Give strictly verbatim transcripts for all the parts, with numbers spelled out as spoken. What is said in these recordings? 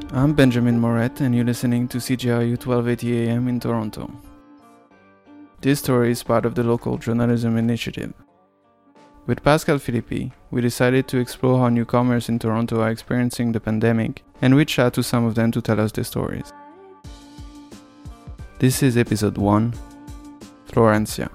I'm Benjamin Moret, and you're listening to C J R U twelve eighty A M in Toronto. This story is part of the local journalism initiative. With Pascal Philippi, we decided to explore how newcomers in Toronto are experiencing the pandemic and reached out to some of them to tell us their stories. This is episode one, Florencia.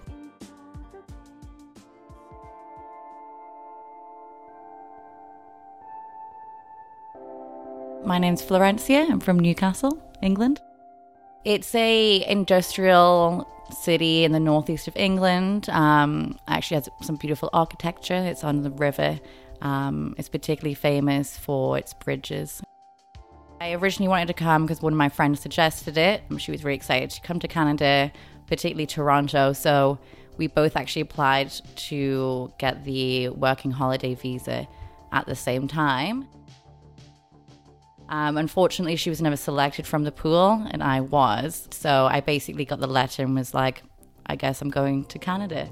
My name's Florencia. I'm from Newcastle, England. It's a industrial city in the northeast of England. Um, actually has some beautiful architecture. It's on the river. Um, it's particularly famous for its bridges. I originally wanted to come because one of my friends suggested it. She was really excited to come to Canada, particularly Toronto. So we both actually applied to get the working holiday visa at the same time. Um, unfortunately, she was never selected from the pool, and I was. So I basically got the letter and was like, I guess I'm going to Canada.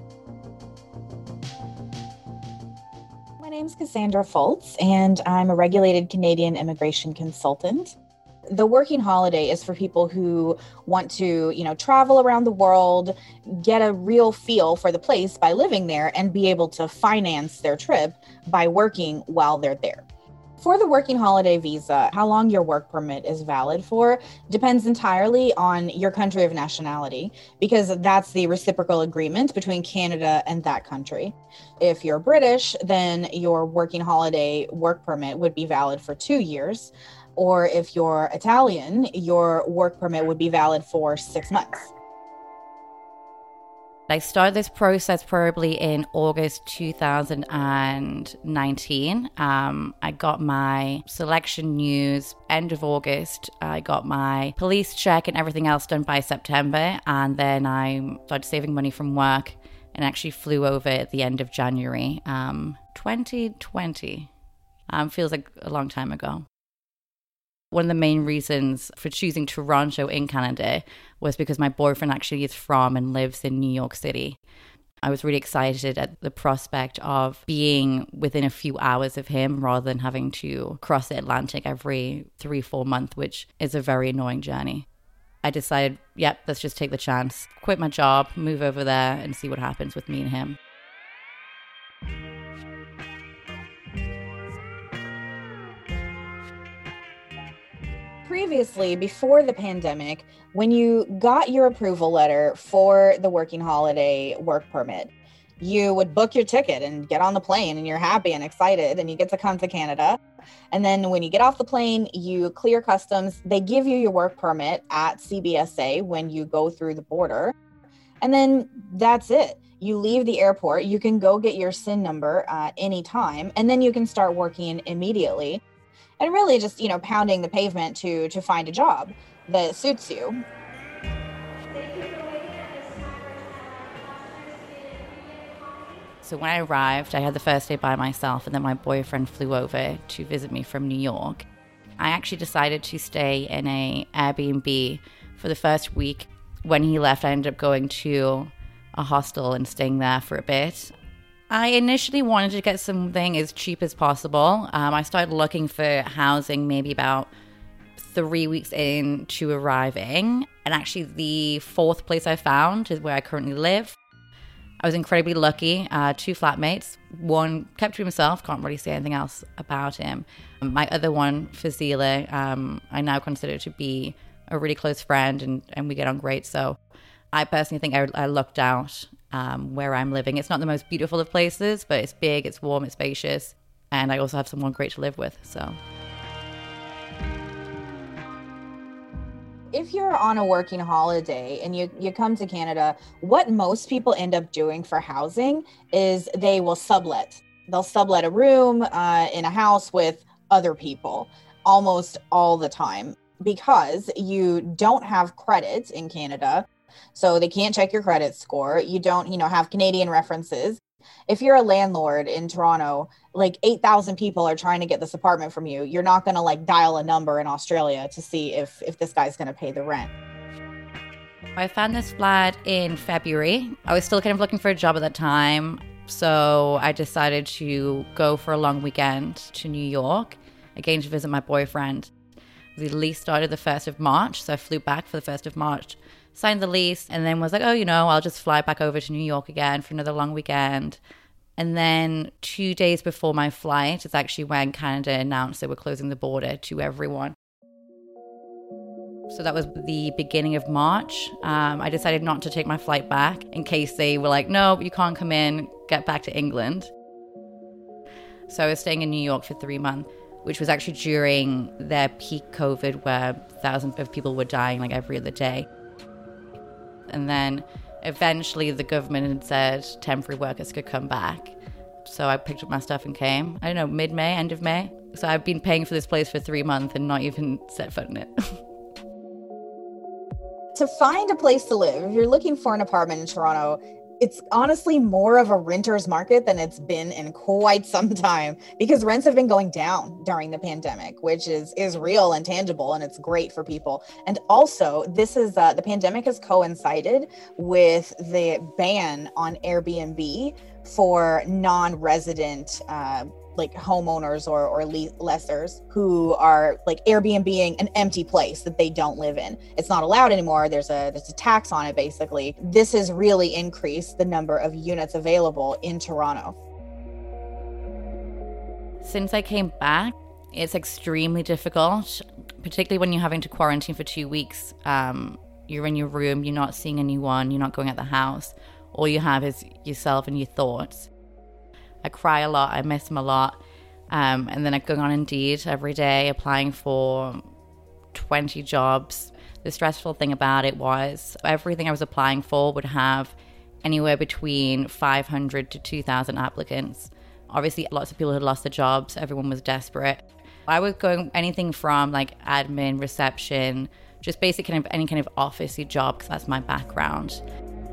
My name's Cassandra Fultz, and I'm a regulated Canadian immigration consultant. The working holiday is for people who want to, you know, travel around the world, get a real feel for the place by living there, and be able to finance their trip by working while they're there. For the working holiday visa, how long your work permit is valid for depends entirely on your country of nationality, because that's the reciprocal agreement between Canada and that country. If you're British, then your working holiday work permit would be valid for two years. Or if you're Italian, your work permit would be valid for six months. I started this process probably in August two thousand nineteen. Um, I got my selection news end of August. I got my police check and everything else done by September. And then I started saving money from work and actually flew over at the end of January um, twenty twenty. Um, feels like a long time ago. One of the main reasons for choosing Toronto in Canada was because my boyfriend actually is from and lives in New York City. I was really excited at the prospect of being within a few hours of him rather than having to cross the Atlantic every three, four months, which is a very annoying journey. I decided, yep, let's just take the chance, quit my job, move over there and see what happens with me and him. Previously, before the pandemic, when you got your approval letter for the working holiday work permit, you would book your ticket and get on the plane and you're happy and excited and you get to come to Canada. And then when you get off the plane, you clear customs. They give you your work permit at C B S A when you go through the border. And then that's it. You leave the airport. You can go get your S I N number uh, anytime, and then you can start working immediately. And really just, you know, pounding the pavement to to find a job that suits you. So when I arrived, I had the first day by myself, and then my boyfriend flew over to visit me from New York. I actually decided to stay in a Airbnb for the first week. When he left, I ended up going to a hostel and staying there for a bit. I initially wanted to get something as cheap as possible. Um, I started looking for housing maybe about three weeks into arriving. And actually the fourth place I found is where I currently live. I was incredibly lucky. Uh, two flatmates. One kept to himself, can't really say anything else about him. My other one, Fazila, um, I now consider to be a really close friend, and, and we get on great. So I personally think I, I lucked out Um, where I'm living. It's not the most beautiful of places, but it's big, it's warm, it's spacious, and I also have someone great to live with. So, if you're on a working holiday and you, you come to Canada, what most people end up doing for housing is they will sublet. They'll sublet a room uh, in a house with other people almost all the time because you don't have credit in Canada. So they can't check your credit score. You don't, you know, have Canadian references. If you're a landlord in Toronto, like eight thousand people are trying to get this apartment from you. You're not going to like dial a number in Australia to see if, if this guy's going to pay the rent. I found this flat in February. I was still kind of looking for a job at that time. So I decided to go for a long weekend to New York, again to visit my boyfriend. The lease started the first of March, so I flew back for the first of March, signed the lease, and then was like, oh, you know, I'll just fly back over to New York again for another long weekend. And then two days before my flight is actually when Canada announced they were closing the border to everyone. So that was the beginning of March. Um, I decided not to take my flight back in case they were like, no, you can't come in, get back to England. So I was staying in New York for three months, which was actually during their peak COVID where thousands of people were dying like every other day. And then eventually the government had said temporary workers could come back. So I picked up my stuff and came, I don't know, mid-May, end of May. So I've been paying for this place for three months and not even set foot in it. To find a place to live, if you're looking for an apartment in Toronto, it's honestly more of a renter's market than it's been in quite some time because rents have been going down during the pandemic, which is is real and tangible, and it's great for people. And also, this is uh, the pandemic has coincided with the ban on Airbnb for non-resident uh, like homeowners or, or le- lessors who are like Airbnb-ing an empty place that they don't live in. It's not allowed anymore. There's a there's a tax on it, basically. This has really increased the number of units available in Toronto. Since I came back, it's extremely difficult, particularly when you're having to quarantine for two weeks. Um, you're in your room, you're not seeing anyone, you're not going out the house. All you have is yourself and your thoughts. I cry a lot. I miss them a lot. Um, and then I go on Indeed every day applying for twenty jobs. The stressful thing about it was everything I was applying for would have anywhere between five hundred to two thousand applicants. Obviously, lots of people had lost their jobs. Everyone was desperate. I was going anything from like admin, reception, just basic kind of any kind of office-y job because that's my background.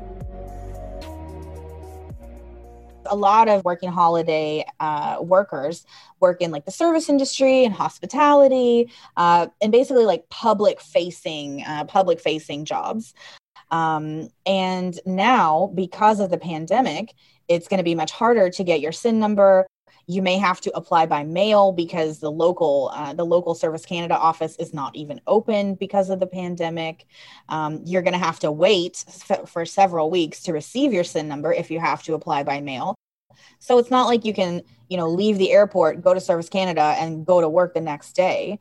A lot of working holiday uh, workers work in like the service industry and hospitality uh, and basically like public facing, uh, public facing jobs. Um, and now because of the pandemic, it's going to be much harder to get your S I N number. You may have to apply by mail because the local uh, the local Service Canada office is not even open because of the pandemic. Um, you're going to have to wait f- for several weeks to receive your S I N number if you have to apply by mail. So it's not like you can, you know, leave the airport, go to Service Canada, and go to work the next day.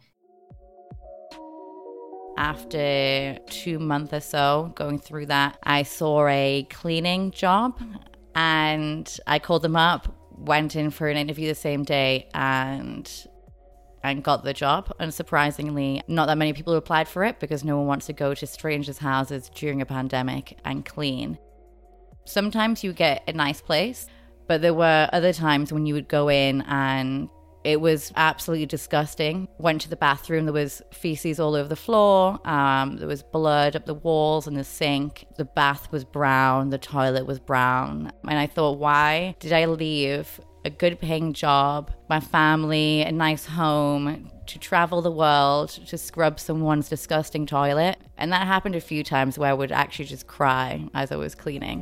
After two months or so going through that, I saw a cleaning job and I called them up, went in for an interview the same day and and got the job. Unsurprisingly, not that many people applied for it because no one wants to go to strangers' houses during a pandemic and clean. Sometimes you get a nice place, but there were other times when you would go in and it was absolutely disgusting. Went to the bathroom, there was feces all over the floor. Um, there was blood up the walls and the sink. The bath was brown, the toilet was brown. And I thought, why did I leave a good paying job, my family, a nice home, to travel the world to scrub someone's disgusting toilet? And that happened a few times where I would actually just cry as I was cleaning.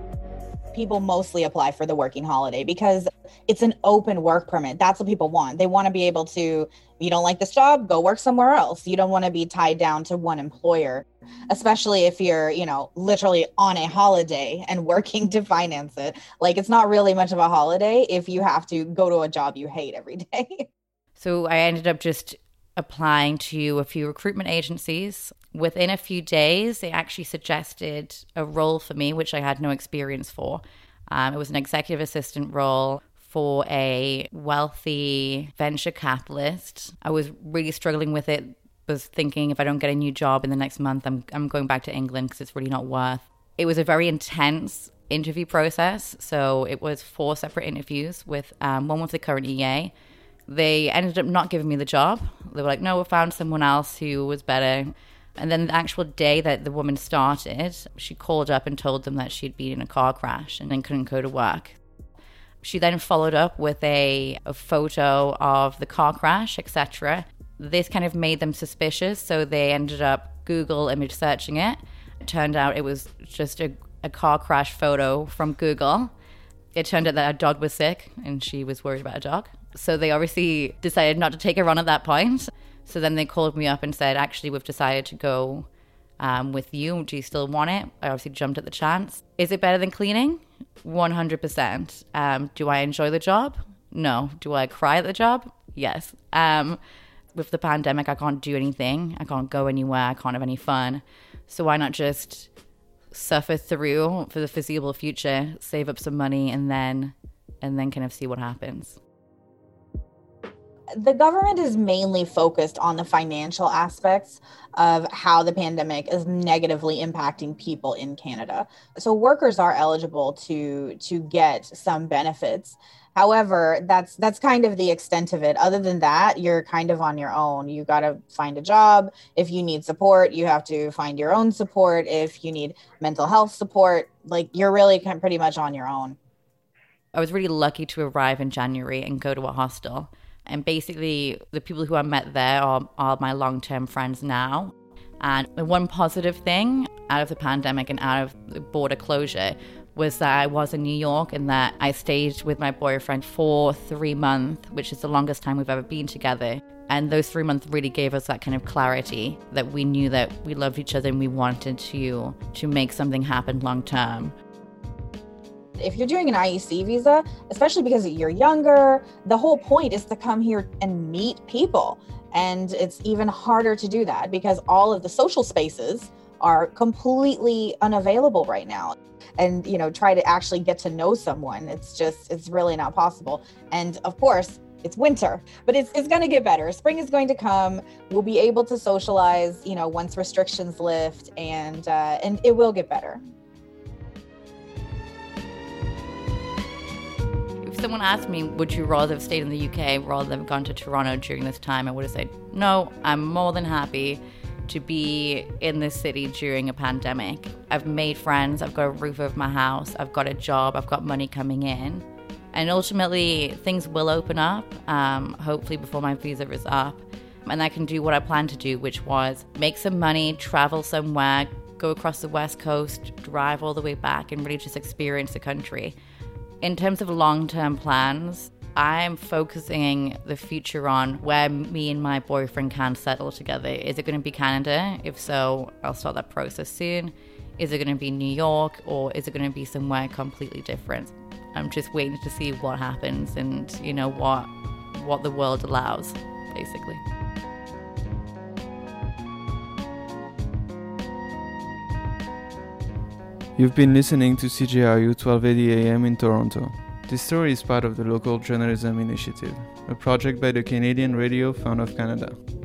People mostly apply for the working holiday because it's an open work permit. That's what people want. They want to be able to, you don't like this job, go work somewhere else. You don't want to be tied down to one employer, especially if you're, you know, literally on a holiday and working to finance it. Like, it's not really much of a holiday if you have to go to a job you hate every day. So I ended up just applying to a few recruitment agencies. Within a few days, they actually suggested a role for me, which I had no experience for. Um, it was an executive assistant role for a wealthy venture capitalist. I was really struggling with it, was thinking if I don't get a new job in the next month, I'm I'm going back to England because it's really not worth. It was a very intense interview process. So it was four separate interviews with um, one with the current E A. They ended up not giving me the job. They were like, no, we found someone else who was better. And then the actual day that the woman started, she called up and told them that she'd been in a car crash and then couldn't go to work. She then followed up with a, a photo of the car crash, et cetera. This kind of made them suspicious, so they ended up Google image searching it. It turned out it was just a, a car crash photo from Google. It turned out that her dog was sick and she was worried about a dog. So they obviously decided not to take her on at that point. So then they called me up and said, actually, we've decided to go um, with you. Do you still want it? I obviously jumped at the chance. Is it better than cleaning? one hundred percent. Um, do I enjoy the job? No. Do I cry at the job? Yes. Um, with the pandemic, I can't do anything. I can't go anywhere. I can't have any fun. So why not just suffer through for the foreseeable future, save up some money, and then and then kind of see what happens. The government is mainly focused on the financial aspects of how the pandemic is negatively impacting people in Canada. So workers are eligible to to get some benefits. However, that's that's kind of the extent of it. Other than that, you're kind of on your own. You got to find a job. If you need support, you have to find your own support. If you need mental health support, like you're really kind of pretty much on your own. I was really lucky to arrive in January and go to a hostel. And basically, the people who I met there are, are my long-term friends now. And the one positive thing out of the pandemic and out of the border closure was that I was in New York and that I stayed with my boyfriend for three months, which is the longest time we've ever been together. And those three months really gave us that kind of clarity that we knew that we loved each other and we wanted to, to make something happen long-term. If you're doing an I E C visa, especially because you're younger, the whole point is to come here and meet people. And it's even harder to do that because all of the social spaces are completely unavailable right now. And, you know, try to actually get to know someone. It's just, it's really not possible. And of course, it's winter, but it's it's going to get better. Spring is going to come. We'll be able to socialize, you know, once restrictions lift, and uh, and it will get better. If someone asked me, would you rather have stayed in the U K rather than gone to Toronto during this time, I would have said, no, I'm more than happy to be in this city during a pandemic. I've made friends, I've got a roof over my house, I've got a job, I've got money coming in. And ultimately, things will open up, um, hopefully before my visa is up. And I can do what I planned to do, which was make some money, travel somewhere, go across the West Coast, drive all the way back, and really just experience the country. In terms of long-term plans, I'm focusing the future on where me and my boyfriend can settle together. Is it going to be Canada? If so, I'll start that process soon. Is it going to be New York, or is it going to be somewhere completely different? I'm just waiting to see what happens and, you know, what what the world allows, basically. You've been listening to C J R U twelve eighty A M in Toronto. This story is part of the Local Journalism Initiative, a project by the Canadian Radio Fund of Canada.